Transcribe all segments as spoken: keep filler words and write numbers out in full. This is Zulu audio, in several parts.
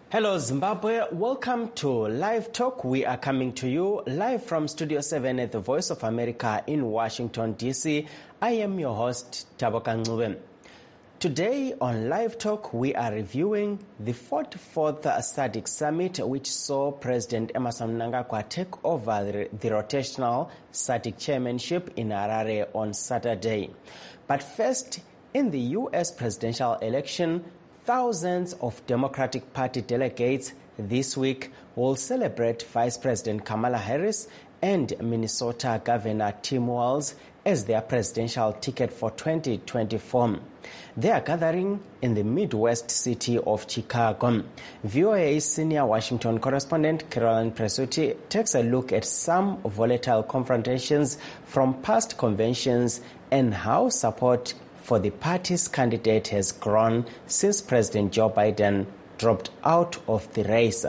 Hello Zimbabwe, welcome to Live Talk. We are coming to you live from Studio seven at the Voice of America in Washington, D C. I am your host, Taboka Ncube. Today on Live Talk, we are reviewing the forty-fourth SADC Summit, which saw President Emmerson Mnangagwa take over the, the rotational SADC chairmanship in Harare on Saturday. But first, in the U S presidential election, thousands of Democratic Party delegates this week will celebrate Vice President Kamala Harris and Minnesota Governor Tim Walz as their presidential ticket for twenty twenty-four. They are gathering in the Midwest city of Chicago. V O A's senior Washington correspondent Carolyn Presutti takes a look at some volatile confrontations from past conventions and how support for the party's candidate has grown since President Joe Biden dropped out of the race.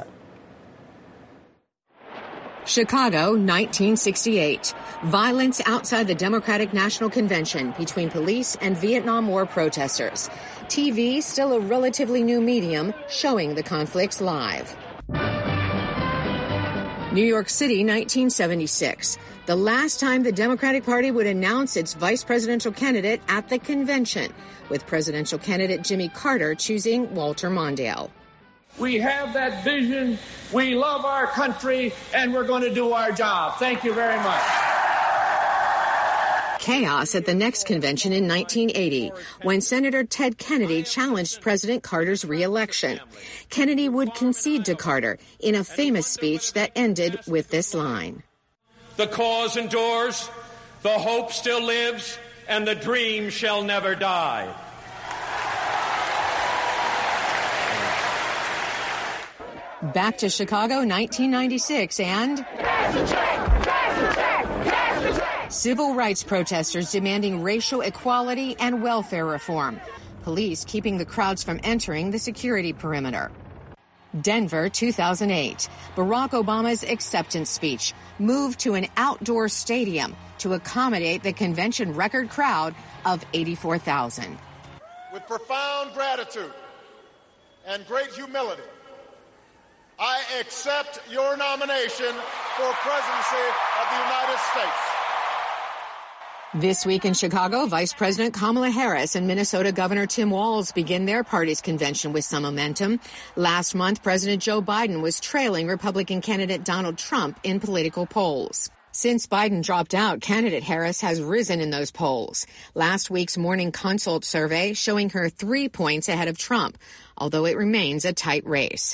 Chicago, nineteen sixty-eight. Violence outside the Democratic National Convention between police and Vietnam War protesters. T V, still a relatively new medium, showing the conflicts live. New York City, nineteen seventy-six. The last time the Democratic Party would announce its vice presidential candidate at the convention, with presidential candidate Jimmy Carter choosing Walter Mondale. We have that vision, we love our country, and we're going to do our job. Thank you very much. Chaos at the next convention in nineteen eighty, when Senator Ted Kennedy challenged President Carter's re-election. Kennedy would concede to Carter in a famous speech that ended with this line. The cause endures, the hope still lives, and the dream shall never die. Back to Chicago, nineteen ninety-six, and civil rights protesters demanding racial equality and welfare reform. Police keeping the crowds from entering the security perimeter. Denver, two thousand eight. Barack Obama's acceptance speech moved to an outdoor stadium to accommodate the convention record crowd of eighty-four thousand. With profound gratitude and great humility, I accept your nomination for presidency of the United States. This week in Chicago, Vice President Kamala Harris and Minnesota Governor Tim Walz begin their party's convention with some momentum. Last month, President Joe Biden was trailing Republican candidate Donald Trump in political polls. Since Biden dropped out, candidate Harris has risen in those polls. Last week's Morning Consult survey showing her three points ahead of Trump, although it remains a tight race.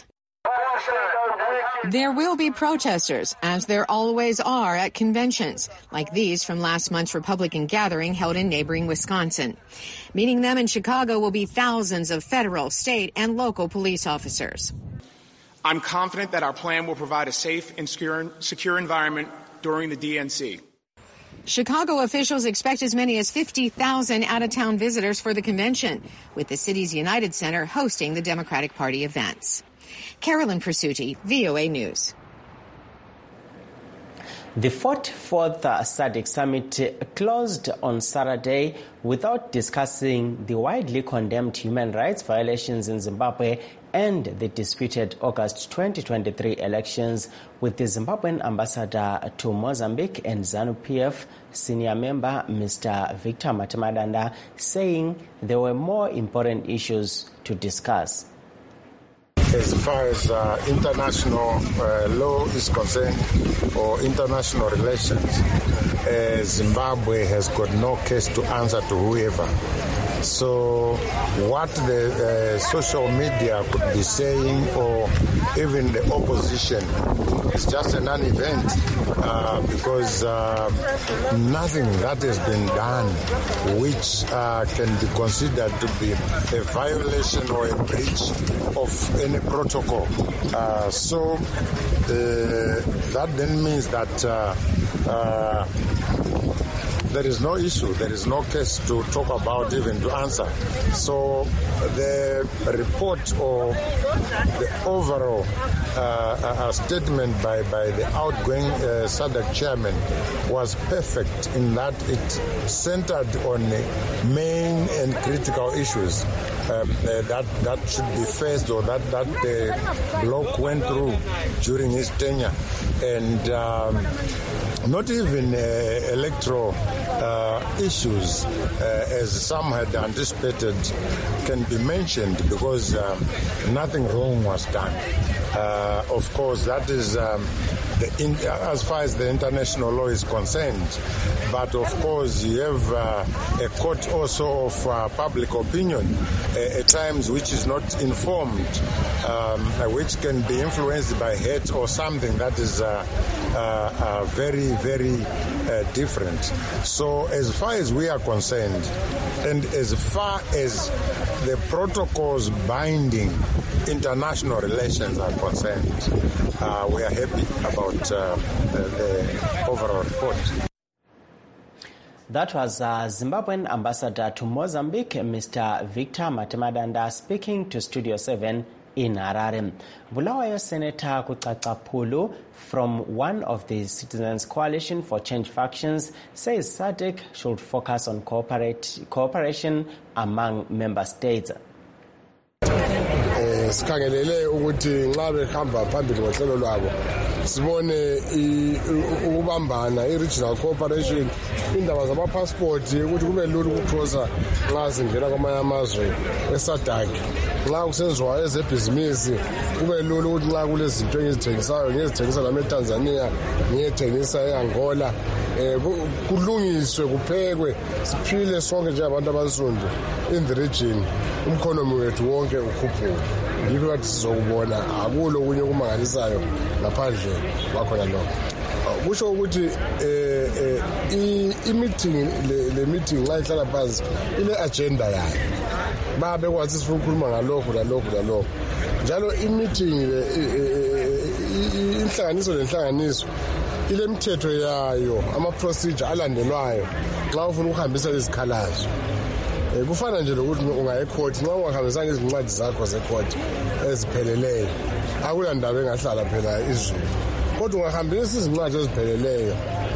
There will be protesters, as there always are at conventions, like these from last month's Republican gathering held in neighboring Wisconsin. Meeting them in Chicago will be thousands of federal, state, and local police officers. I'm confident that our plan will provide a safe and secure, secure environment during the D N C. Chicago officials expect as many as fifty thousand out-of-town visitors for the convention, with the city's United Center hosting the Democratic Party events. Carolyn Presutti, V O A News. The forty-fourth SADC Summit closed on Saturday without discussing the widely condemned human rights violations in Zimbabwe and the disputed August twenty twenty-three elections, with the Zimbabwean ambassador to Mozambique and ZANU-P F senior member Mister Victor Matamadanda saying there were more important issues to discuss. As far as uh, international uh, law is concerned, or international relations, uh, Zimbabwe has got no case to answer to whoever. So what the uh, social media could be saying, or even the opposition, is just a non-event uh, because uh, nothing that has been done which uh, can be considered to be a violation or a breach of any protocol. Uh, so uh, that then means that uh, uh, there is no issue, there is no case to talk about, even to answer. So the report or the overall uh, uh, statement by, by the outgoing uh, S A D C chairman was perfect in that it centered on main and critical issues uh, uh, that, that should be faced or that, that the bloc went through during his tenure. And um, not even uh, electoral uh, issues, uh, as some had anticipated, can be mentioned because um, nothing wrong was done. Uh, of course, that is um, the in, as far as the international law is concerned. But of course, you have uh, a court also of uh, public opinion uh, at times which is not informed, um, which can be influenced by hate or something that is uh, uh, uh, very, very uh, different. So as far as we are concerned, and as far as the protocols binding international relations are concerned, uh, we are happy about uh, the, the overall report. That was uh, Zimbabwean ambassador to Mozambique, Mister Victor Matemadanda, speaking to Studio seven in Harare. Bulawayo Senator Kucaca Phulu from one of the Citizens Coalition for Change factions says S A D C should focus on cooperate, cooperation among member states. Sikhangelele ukuthi nxa behamba phambili ngohlelo lwabo sibone ukubambana i-regional cooperation, indaba zamapassport ukuthi kube lula ukukrosa nxa singena kwamanye amazwe e-S A D C. Nxa kusenziwa ezebhizinisi kube lula ukuthi nxa kulezinto engizithengisayo ngizithengisa lami eTanzania ngiyethengisa e-Angola, kulungiswe kuphekwe siphile sonke njengabantu abansundu in the region, umkhonomi wethu wonke ukhuphuke. Yikho kathi sizokubona akulo okunye okumangalisayo ngaphandle kwakhona lokho. Kusho ukuthi i-meeting le meeting nxa ihlala phansi ile agenda yayo, babe kwathi sifuna ukukhuluma ngalokho lalokho lalokho njalo i-meeting inhlanganiso lenhlanganiso ile mithetho yayo, ama-procedure alandelwayo nxa ufuna ukuhambisa izikhalazo. Kufana nje lokuthi ungaye ecourt nxa ungahambisanga izincwadi zakho zecourt ezipheleleyo akula ndaba engahlala phela izulu, kodwa ungahambisa izincwadi ezipheleleyo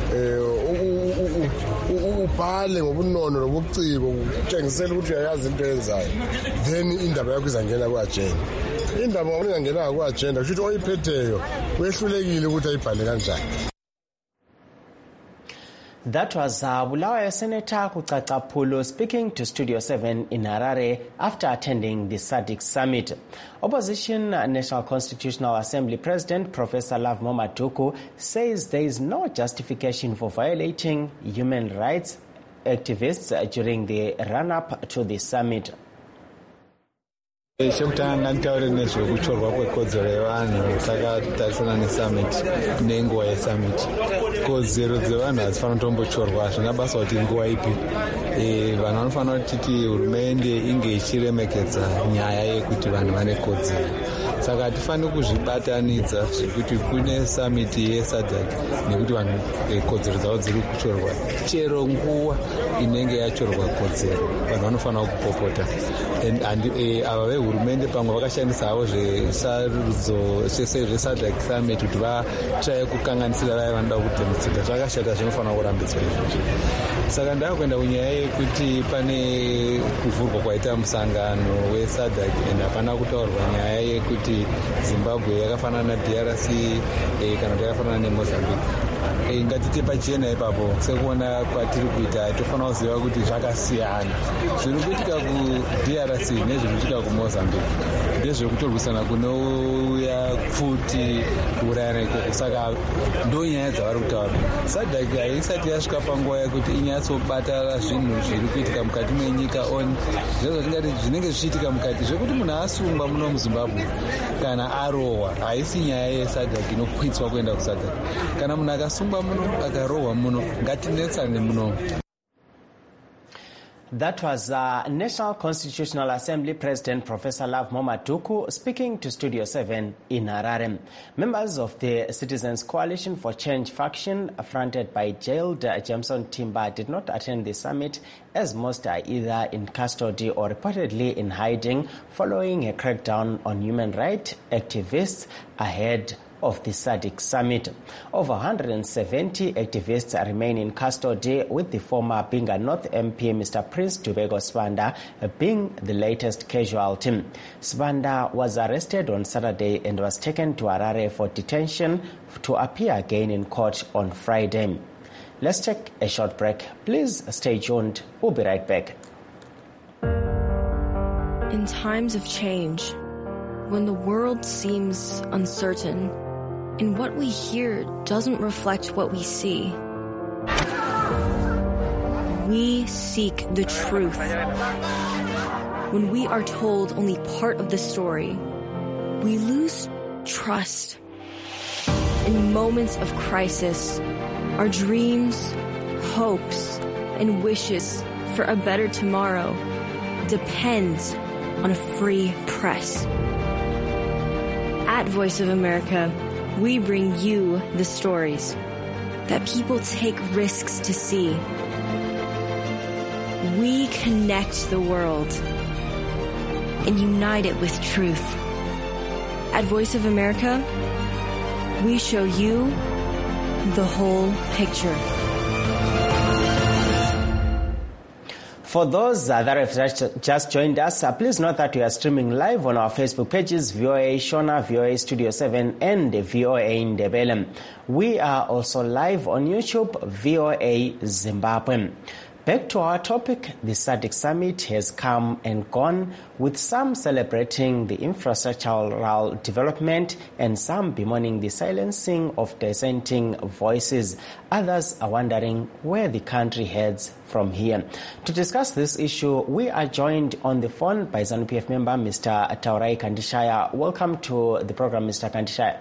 ubhale ngobunono nobuciko utshengisela ukuthi uyayazi into eyenzayo, then indaba yakho izangena ku-agenda. Indaba ngoba ingangena ku-agenda kusho ukuthi oyiphetheyo wehlulekile ukuthi ayibhale kanjani. That was uh, Bulawayo Senator Kucaca Phulu speaking to Studio seven in Harare after attending the S A D C summit. Opposition National Constitutional Assembly President Professor Love Momaduku says there is no justification for violating human rights activists during the run-up to the summit. Chekutanga ngitaure nezvekutorwa kwekodzero yevanhu takatarisana nesummit nenguva yesummit. Kodzero dzevanhu hadzifana kutombotorwa, zvina basa kuti nguva ipi. Vanhu vanofanira kuti hurumende inge ichiremekedza nyaya yekuti vanhu vane kodzero. Saka hatifaniri kuzvibatanidza zvekuti kune summit ye-S A D C nekuti vanhu kodzero dzavo dziri kutorwa. Chero nguva inenge yatorwa kodzero vanhu vanofanira kupopota. Ava vehurumende pamwe vakashandisawo zvesarudzo zve-S A D C summit kuti vatsvaye kukanganisira vaya vanoda kudhemitsika. Zvakashata, zvinofanira kurambidzwa izvozvo. Saka ndakuenda kunyaya yekuti pane kuvhurwa kwaita musangano we-S A D C and hapana kutaurwa nyaya yekuti Zimbabwe yakafanana na D R C kana kuti yakafanana neMozambique. Ngatite pachena ipapo sekuona kwatiri kuita tofanira kuziva kuti zvakasiyana. Zviri kuitika ku-D R C nezviri kuitika kuMozambique ndezvekutorwisana kunouya futi kuurayana ikoko. Saka ndo nyaya dzavari kutaura. S A D C haisati yasvika panguva yekuti inyatsobata zvinhu zviri kuitika mukati menyika on zvezvatingati zvinenge zvichiitika mukati zvekuti munhu asungwa muno muZimbabwe kana arohwa haisi nyaya ye-S A D C inokwitswa kuenda ku-S A D C. Kana munhu akasungwa muno akarohwa muno ngatinetsane muno. That was uh, National Constitutional Assembly President Professor Love Momaduku speaking to Studio seven in Harare. Members of the Citizens Coalition for Change faction, fronted by jailed uh, Jameson Timber, did not attend the summit, as most are either in custody or reportedly in hiding following a crackdown on human rights activists ahead of the S A D C summit. Over one hundred seventy activists remain in custody, with the former Binga North M P Mister Prince Dubego Sibanda being the latest casualty. Sibanda was arrested on Saturday and was taken to Harare for detention to appear again in court on Friday. Let's take a short break. Please stay tuned. We'll be right back. In times of change, when the world seems uncertain, and what we hear doesn't reflect what we see, we seek the truth. When we are told only part of the story, we lose trust. In moments of crisis, our dreams, hopes, and wishes for a better tomorrow depend on a free press. At Voice of America, we bring you the stories that people take risks to see. We connect the world and unite it with truth. At Voice of America, we show you the whole picture. For those uh, that have just joined us, uh, please note that we are streaming live on our Facebook pages, V O A Shona, V O A Studio seven, and V O A Ndebele. We are also live on YouTube, V O A Zimbabwe. Back to our topic, the S A D C summit has come and gone, with some celebrating the infrastructural development and some bemoaning the silencing of dissenting voices. Others are wondering where the country heads from here. To discuss this issue, we are joined on the phone by ZANU-P F member Mister Taurai Kandishaya. Welcome to the program, Mister Kandishaya.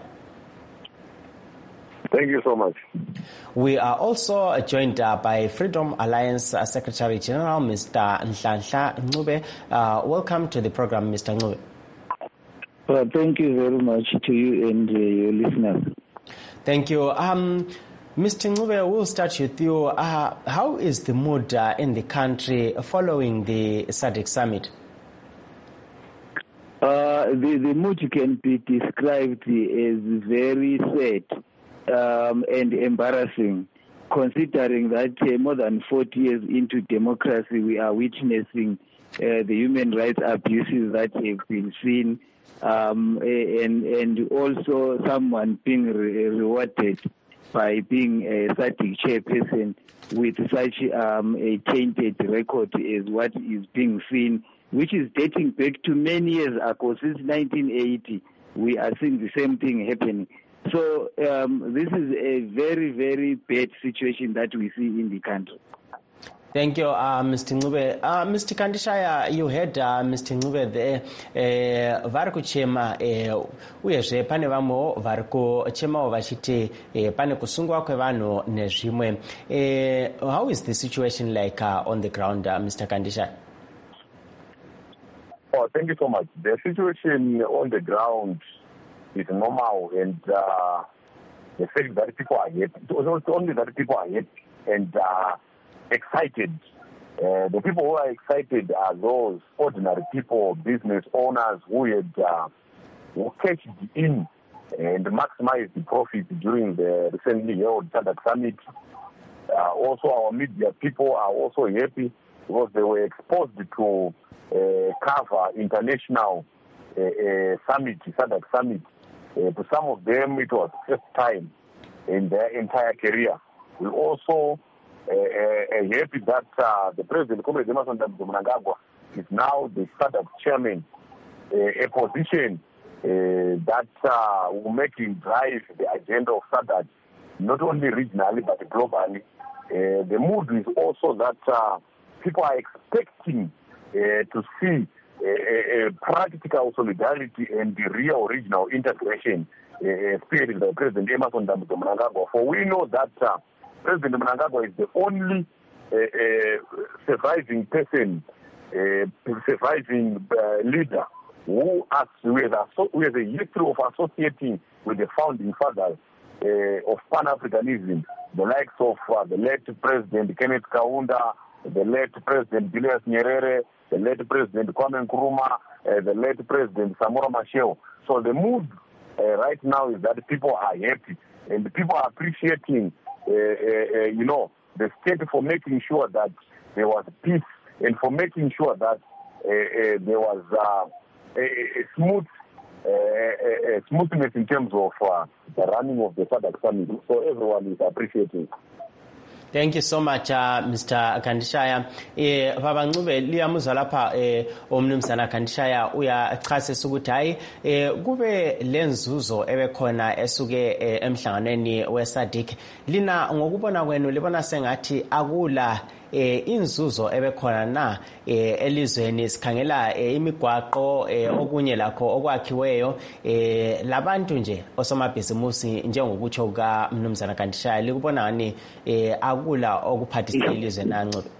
Thank you so much. We are also joined uh, by Freedom Alliance uh, Secretary General, Mister Nhlanhla Ncube. Uh, welcome to the program, Mister Ncube. Well, thank you very much to you and uh, your listeners. Thank you. Um, Mister Ncube, we'll start with you. Uh, how is the mood uh, in the country following the S A D C summit? Uh, the, the mood can be described as very sad. Um, and embarrassing, considering that uh, more than forty years into democracy, we are witnessing uh, the human rights abuses that have been seen, um, and and also someone being re- rewarded by being a S A D C chairperson with such um, a tainted record as what is being seen, which is dating back to many years ago. Since nineteen eighty, we are seeing the same thing happening. So um, this is a very, very bad situation that we see in the country. Thank you, uh, Mister Ncube. Uh, Mister Kandishaya, you heard uh, Mister Ncube there. Uh, vari kuchema uyezve pane vamwewo vari kuchemawo vachiti pane kusungwa kwevanhu nezvimwe. How is the situation like uh, on the ground, uh, Mister Kandishaya? Oh, thank you so much. The situation on the ground is normal, and uh, the fact that people are happy, it's only that people are happy and uh, excited. Uh, the people who are excited are those ordinary people, business owners who had uh, who cashed in and maximized the profit during the recently held S A D C summit. Uh, also, our media people are also happy because they were exposed to uh, cover international uh, uh, summit, S A D C summit. Uh, to some of them, it was first time in their entire career. We also uh, uh, happy that uh, the President, Comrade Emmerson Mnangagwa, is now the S A D C chairman, uh, a position uh, that uh, will make him drive the agenda of S A D C, not only regionally but globally. Uh, the mood is also that uh, people are expecting uh, to see a, a practical solidarity and the real regional integration uh, spearheaded by President Emmerson Mnangagwa. For we know that uh, President Mnangagwa is the only a surviving person, a surviving uh, leader who has, who, has a, who has a history of associating with the founding fathers uh, of Pan-Africanism, the likes of uh, the late President Kenneth Kaunda, the late President Julius Nyerere, the late President Kwame Nkrumah, uh, the late President Samora Machel. So the mood uh, right now is that people are happy and people are appreciating, uh, uh, uh, you know, the state for making sure that there was peace and for making sure that uh, uh, there was uh, a, a smooth uh, a, a smoothness in terms of uh, the running of the SADC summit. So everyone is appreciating. Thank you so much, uh, Mister Kandishaya. Eh, Baba Ncube liyamuzwa lapha eh umnumzana Kandishaya uyachasisa ukuthi hayi eh kube lenzuzo ebekhona esuke eh, emhlanganweni weSADC. Lina ngokubona kwenu libona sengathi akula eh inzuzo ebekhona na eh elizweni sikhangela eh, imigwaqo eh, okunye lakho okwakhiweyo eh labantu nje osomabhizimusi njengokutsho ka mnumzana Kandishaya likubona ngani eh akula okuphathisile ilizwe naNcube.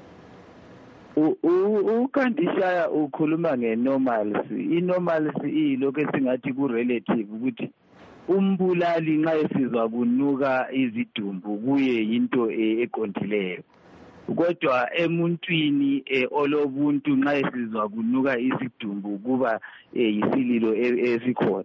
uKandishaya ukhuluma ngenormalcy. Inormalcy ilokho esingathi ku relative ukuthi umbulali nxa esizwa kunuka izidumbu kuye into eqondileyo. Kodwa emuntwini olobuntu nxa esizwa kunuka isidumbu kuba yisililo esikhona.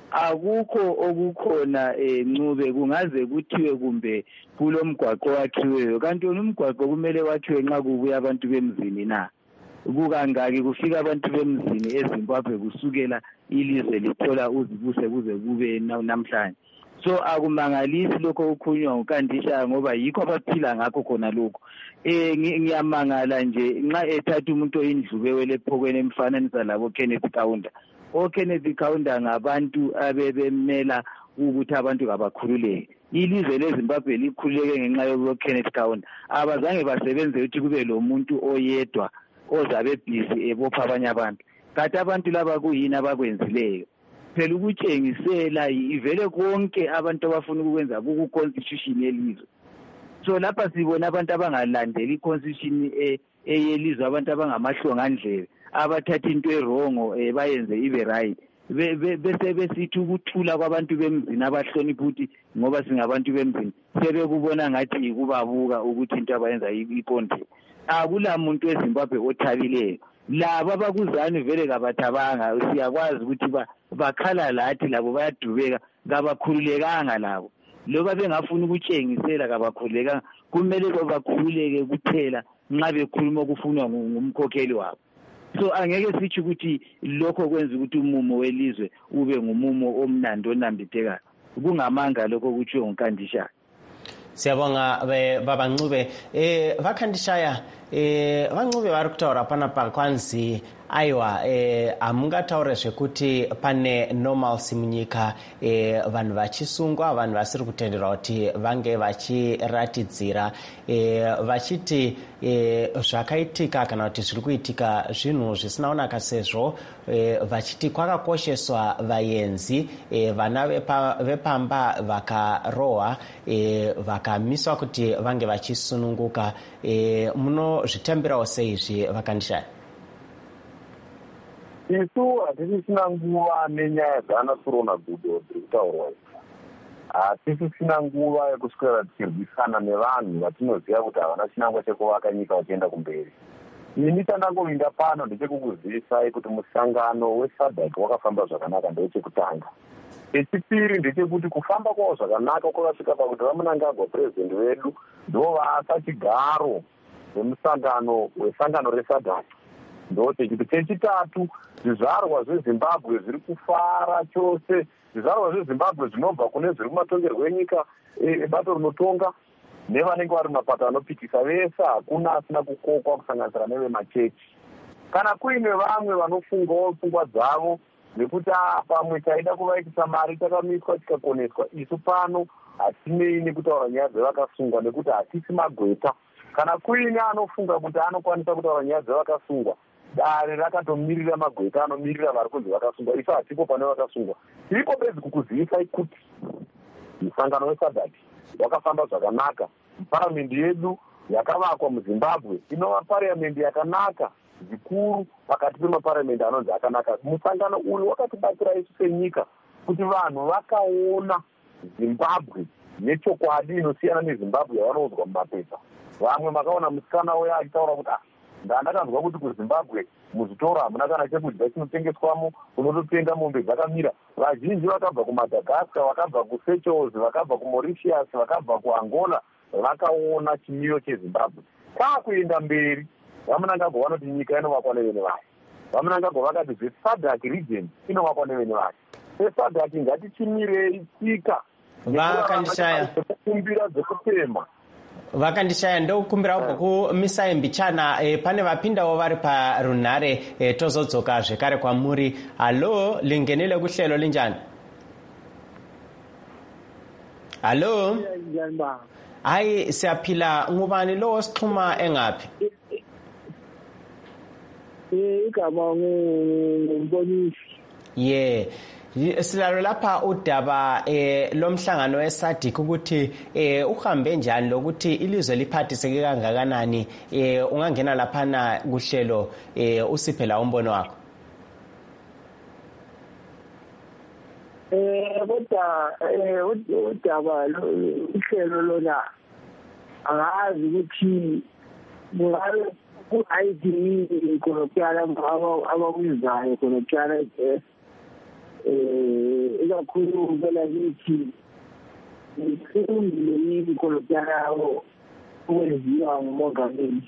Akukho okukhona Ncube kungaze kuthiwe kumbe kulomgwaqo wakhiweyo kanti umgwaqo kumele wakhiwe nxa kubuya abantu bemzini na. Kukangaki kufika abantu bemzini eZimbabwe kusukela ilizwe lithola uzibuse kuze kube namhlanje. So akumangalisi lokho ukhunywa uKandishaya ngoba yikho abaphila ngakho khona lokho. Eh ngiyamangala nje nxa ethatha umuntu oyindlube lephokweni emfananisa labo Kenneth Kaunda. O Kenneth Kaunda ngabantu abebemela ukuthi abantu kabakhululeke. Ilizwe leZimbabwe likhululeke ngenxa yoku Kenneth Kaunda. Abazange basebenze ukuthi kube lo muntu oyedwa ozabe busy ebopha abanye abantu. Kanti abantu laba kuyini abakwenzileyo? Phela ukutshengisela ivele konke abantu abafuna ukwenza ku constitution yelizwe. So lapha sibona abantu abangalandeli iconstitution eyelizwe abantu abangamahlonga ndlebe abathatha into erongo bayenze ibe right. Bese besithi ukuthula kwabantu bemzini abahlonipha ukuthi ngoba singabantu bemzini sebekubona ngathi ikubabuka ukuthi into abayenza iqonde. Akula muntu eZimbabwe othabileyo. Laba abakuzani vele kabathabanga siyakwazi ukuthi bakhala lathi labo bayadubeka kabakhululekanga labo. Loba bengafuna ukutshengisela kabakhululeka kumele bakhululeke kuphela nxa bekhuluma okufunwa ngumkhokheli wabo. So angeke sithi ukuthi lokho kwenza ukuthi umumo welizwe ube ngumumo omnandi onambithekayo. Kungamanga lokho kutshiwo uKandishaya. Siyabonga Baba Ncube. Eh vaKandishaya eh vaNcube vari kutaura panapa kwanzi aiwa eh amungataure zvekuti pane normalcy munyika eh vanhu vachisungwa vanhu vasiri kutenderwa kuti vange vachiratidzira eh vachiti eh zvakaitika kana kuti zviri kuitika zvinhu zvisina kunaka sezvo eh vachiti kwakakosheswa vaenzi eh vana vepamba vakarohwa eh vakamiswa kuti vange vachisununguka eh muno zvitambirawo seizvi vaKandishaya. Isu hatisisina nguva nenyaya dzaanasurona gudo dziri kutaurwa idzi. Hatisisina nguva yekuswera tichirwisana nevanhu vatinoziva kuti havana chinangwa chekuvaka nyika vachienda kumberi. Ini chandangovinda pano ndechekukuzivisai kuti musangano weSADC wakafamba zvakanaka ndechekutanga. Chechipiri ndechekuti kufamba kwawo zvakanaka kwakasvika pakuti vamunangagwa purezidendi wedu ndovasa chigaro wemusangano wesangano reSADC. Ndochekuti chechitatu zvizvarwa zveZimbabwe zviri kufara chose. Zvizvarwa zveZimbabwe zvinobva kune zviri kumatongerwo enyika ebato rinotonga nevanenge vari mapato anopikisa vese hakuna asina kukokwa kusanganisira nevemachechi. Kana kuine vamwe vanofungawo pfungwa dzavo nekuti pamwe taida kuvaitisa mari takamiswa tikakoneswa, isu pano hatinei nekutaura nyaya dzevakasungwa nekuti hatisi magweta. Kana kuine anofunga kuti anokwanisa kutaura nyaya dzevakasungwa, dare rakatomirira magweta anomirira vari kunzi vakasungwa. Isu hatipo pane vakasungwa. Tiripo bedzi kukuzivisai kuti musangano weSADC wakafamba zvakanaka. Paramendi yedu yakavakwa muZimbabwe inova parliamendi yakanaka zvikuru pakati pemaparliamendi anonzi akanaka. Musangano uyu wakatibatsira isu senyika kuti vanhu vakaona Zimbabwe nechokwadi inosiyana neZimbabwe yavanoudzwa mumapepa. Vamwe makaona musikana uya achitaura kuti ah ndandakazwa kuti kuZimbabwe muzvitoro hamuna kana chekudya chinotengeswamo, unototenga mombe dzakamira. Vazhinji vakabva kuMadagascar, vakabva kuSeychelles, vakabva kuMauritius, vakabva kuAngola, vakaona chimiro cheZimbabwe. Kwakuenda mberi vamunangagwa vanoti nyika inovakwa nevene vayo. Vamunangagwa vakati zveSADC region inovakwa nevene vayo. SADC ngatichimirei tsika vakandishaya kumbira dzekupema vakandishaya ndokukumbirawo kumisai mbichana e, pane vapindawo vari parunhare e, tozodzoka zvekare kwamuri. Halo, lingenile kuhlelo linjani? Halo, hayi siyaphila. Ngubani lo osixhuma engaphi? igama ngumbonisi. Yeah, silalo lapha udaba eh lomhlangano weSADC ukuthi eh uhambe njani lokuthi ilizwe liphathiseke kangakanani. Eh ungangena lapha na kuhlelo eh usiphe la umbono wakho. Eh kodwa eh udaba uhlelo lona angazi ukuthi ngabe ku-I D konotyala abakuzayo konotyala eh ikakhulu phela kithi ifundile yini konotyala abo ukwenziwa ngumongameli.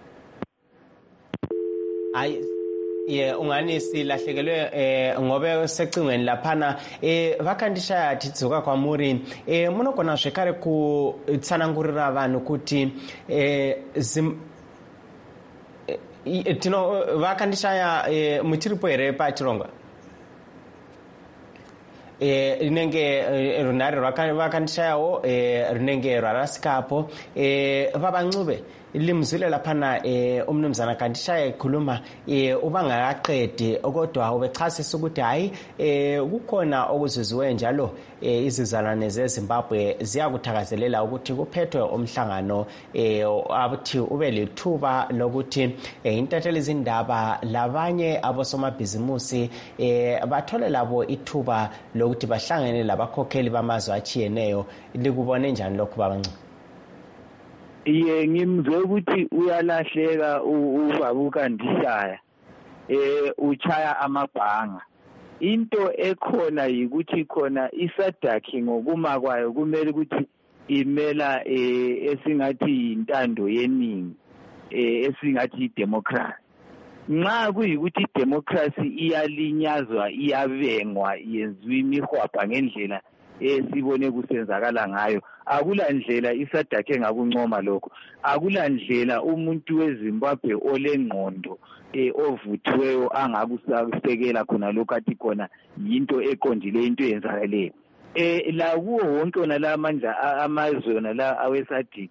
Hayi ye ungani silahlekelwe eh ngobe secingweni laphana eh vakandishaya tidzoka kwamuri eh munogona zvekare kutsanangurira vanhu kuti eh zim eh, tino vakandishaya eh mutiripo here pachironga eh rinenge runhare vakandishayawo eh rinenge rarasikapo eh vabancube limzwile laphana eh umnumzana kandishaya ekhuluma eh ubangakaqedi kodwa ubechasisa ukuthi hayi eh kukhona okuzizwe njalo eh izizalwane zeZimbabwe ziyakuthakazelela ukuthi kuphethwe umhlangano eh abuthi ube lithuba lokuthi eh intatheli izindaba labanye abosomabhizimusi eh bathole labo ithuba lokuthi bahlangene labakhokheli bamazwe achiyeneyo. Likubone njani lokho babanci? Iye ngimzwe ukuthi uyalahleka ubaba uKandishaya eh uchaya amabhanga. Into ekhona yikuthi khona iSADC ngokuma kwayo kumele ukuthi imela eh esingathi intando yeningi eh esingathi idemocracy. Nxa kuyikuthi democracy iyalinyazwa iyabengwa yenziwa imihwabha ngendlela esibone kusenzakala ngayo, akula ndlela iSADC engakuncoma lokho. Akula ndlela umuntu weZimbabwe olengqondo eh ovuthiweyo angakusekela khona lokho athi khona yinto eqondile into eyenzakaleyo. Eh la kuwo wonke ona la amandla amazwe ona la aweSADC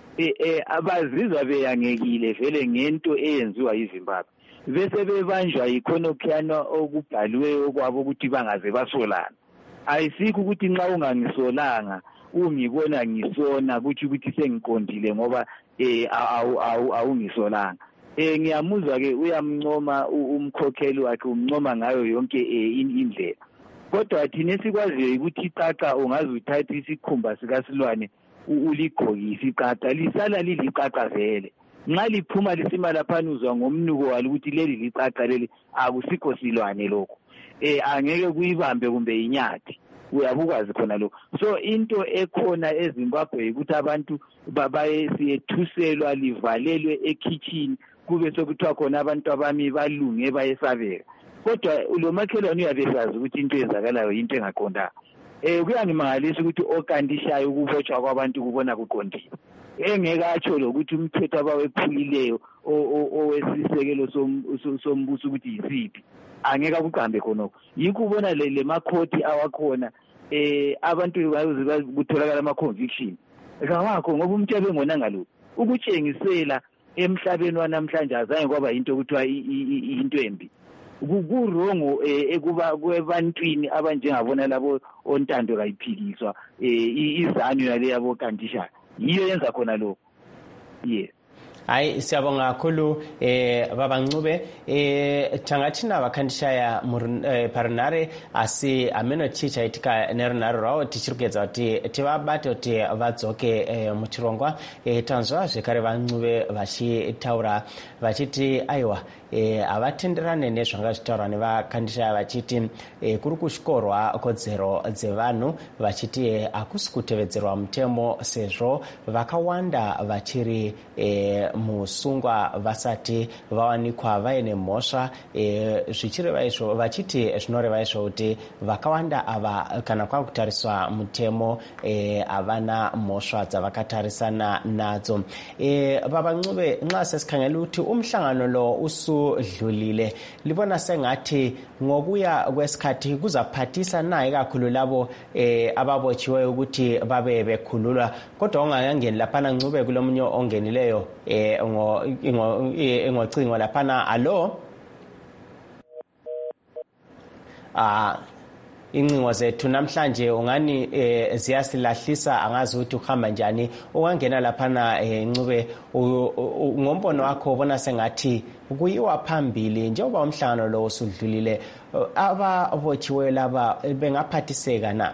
eh abazizwa beyangekile vele ngento eyenziwa yiZimbabwe, bese bebanjwa yikhonokhyana okubhaliweyo kwabo ukuthi bangaze basolana. Ayisikho ukuthi nxa ungangisolanga ungibona ngisona ukuthi ukuthi sengiqondile ngoba eh awungisolanga. Eh ngiyamuzwa ke uyamncoma umkhokheli wakhe, umncoma ngayo yonke indlela. Kodwa thina sikwaziyo ukuthi iqaqa ungaze uthathe isikhumba sikasilwane uligqokise iqaqa lisala liliqaqa vele. Nxa liphuma lisima laphana uzwa ngomnuko walo ukuthi leli liqaqa leli akusikho silwane lokho. Eh angeke kuyibambe kumbe inyathi, uyabukwazi khona lokho. So into ekhona eZimbabwe ukuthi abantu babaye siyethuselwa livalelwe ekitchen kube sokuthiwa khona abantu abami balunge bayesabeka. Kodwa lo makhelwane uyabesazi ukuthi into ezakalayo into engaqondanga. Eh kuyangimangalisa ukuthi oKandishaya ukubotshwa kwabantu kubona kuqondile. Engeke atsho lokuthi umthetho abawephulileyo owesisekelo sombuso ukuthi yisiphi angeke akuqambe khonokho. Yikho ubona le makhoti awakhona eh abantu bayozikutholakala ama conviction ngawakho ngoba umuntu ebengona ngalo ukutshengisela emhlabeni wanamhlanje azange kwaba into ukuthiwa into embi. Kurongo ekuba kwebantwini abanjengabona labo ontando kayiphikiswa eh izanyo yale yabo Kandishaya yiyo yenza khona lokho. yes. Hayi siyabonga kakhulu eh baba Ncube eh tangathina vakandishaya eh, parinare asi ameno chicha itika nerinaro rawo tichirugedza kuti tivabate kuti vadzoke eh, muchirongwa eh, tanzwa zvekare vaNcube vachitaura vachiti aiwa eh avatenderane nezvanga zvitaurwa nevakandishaya vachiti eh, kuri kushikorwa kodzero dzevanhu vachiti eh, akusi kutevedzerwa mutemo sezvo vakawanda vachiri eh, musungwa vasati vawanikwa vaine mhosva e, zvichireva izvo vachiti zvinoreva izvo kuti vakawanda ava kana kwakutariswa mutemo e, havana mhosva dzavakatarisana nadzo. e, baba Ncube nxa sesikhangela ukuthi umhlangano lo usudlulile libona sengathi ngokuya kwesikhathi kuzaphathisa na ikakhulu labo e, ababotshiweyo ukuthi babe bekhululwa kodwa ungangeni laphana Ncube kulomunye ongenileyo e, ngo ngo ngocingo laphana. Allo ah incingo zethu namhlanje ungani eh, ziyasilahlisa angazi ukuthi uhamba njani ungangena laphana eh, Ncube ngombono wakho ubona sengathi kuyiwa phambili njengoba umhlangano lo usudlulile ababotshiweyo laba bengaphathiseka na?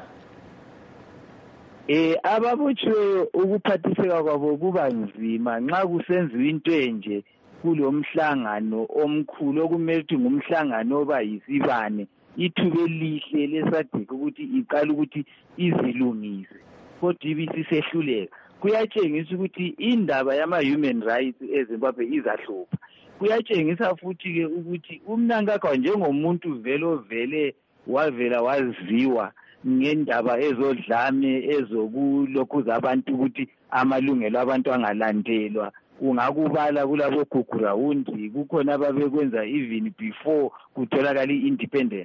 Eh ababotshiweyo ukuphathiseka kwabo kuba nzima nxa kusenziwa into enje kulomhlangano omkhulu okumele ukuthi ngumhlangano oba yisibane ithuba elihle lesadika ukuthi iqala ukuthi izilungise kodwa ibisisehluleka kuyatshengisa ukuthi indaba yama-human rights eZimbabwe izahlupha. Kuyatshengisa futhi ke ukuthi uMnangagwa njengomuntu vele ovele wavela waziwa ngendaba ezodlame ezokulokhuza abantu ukuthi amalungelo abantu angalandelwa ungakubala kulabo gugurawundi kukhona ababekwenza even before kutholakala i-independence.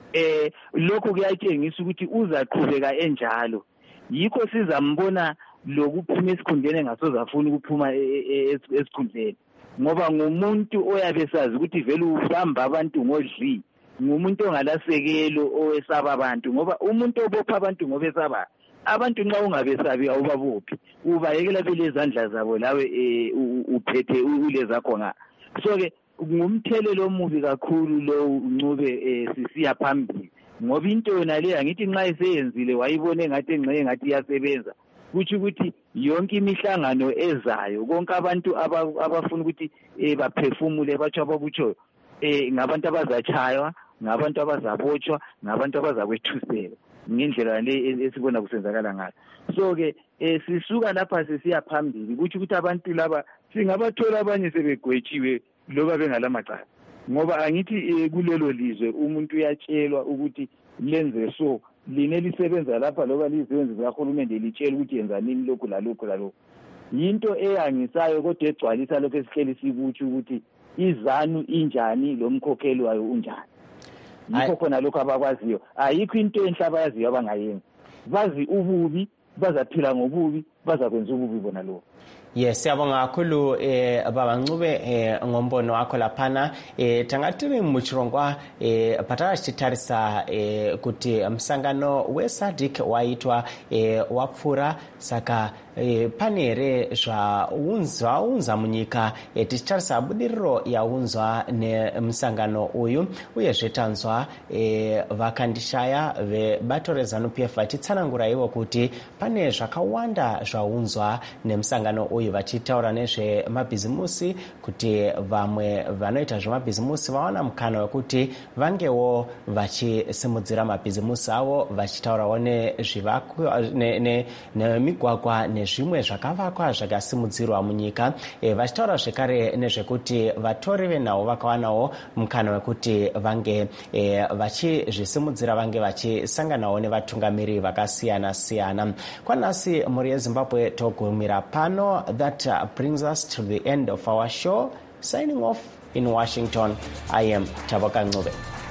Eh lokho kuyatshengisa ukuthi uzaqhubeka enjalo yikho sizambona lokuphuma esikhundleni engasoze afuna ukuphuma esikhundleni ngoba ngumuntu oyabe sazi ukuthi vele ubamba abantu ngodli ngumuntu ongalasekelo owesaba abantu ngoba umuntu obopha abantu ngoba esaba abantu nxa ungabesabi awubabophi ubayekela belezandla zabo lawe uphethe ulezakho nga so ke ngumthelelo omubi kakhulu lo Ncube sisiya phambili ngoba into yona le angithi nxa iseyenzile wayibone ngathi engxe ngathi iyasebenza kuthi ukuthi yonke imihlangano ezayo konke abantu abafuna ukuthi baphefumule batsho abakutsho eh ngabantu abazachaywa ngabantu abazabotshwa ngabantu abazakwethusela ngendlela le esibona kusenzakala ngayo. So ke sisuka lapha sisiya phambili kuthi ukuthi abantu laba singabathola abanye sebegwetshiwe loba bengalamacala ngoba angithi kulelo lizwe umuntu uyatshelwa ukuthi lenze so line lisebenza lapha loba lisebenza kahulumende litshela ukuthi yenza nini lokhu lalokhu lalokhu yinto eyangisayo kodwa egcwalisa lokho esihleli sikuthi ukuthi izanu injani lo mkhokheli wayo unjani yikho khona lokho abakwaziyo ayikho into enhle abayaziyo abangayenza bazi ububi bazaphila ngobubi bazakwenza ububi bona lo. Yes siyabonga kakhulu eh baba Ncube eh ngombono wakho laphana eh tangatini muchirongwa eh patara chitarisa eh kuti msangano weSADC waitwa eh wapfura saka eh panere zva unzwa unza munyika eh tichitarisa budiriro ya unzwa ne msangano uyu uye zvetanzwa eh vakandishaya vebato reZANU P F vatitsanangura ivo kuti pane zvakawanda zvaunzwa nemsangano uyu vachitaura nezvemabhizimusi kuti vamwe vanoita zvemabhizimusi vawana mukana wekuti vangewo vachisimudzira mabhizimusi avo vachitaurawo nezvivakwa nemigwagwa nezvimwe zvakavakwa zvakasimudzirwa munyika e, vachitaura zvekare nezvekuti vatori venhau vakawanawo mukana wekuti vange e, vachizvisimudzira vange vachisanganawo nevatungamiri vakasiyana siyana. Kwanasi muri yeZimbabwe togumira pano. That uh, brings us to the end of our show. Signing off in Washington, I am Taboka Ncube.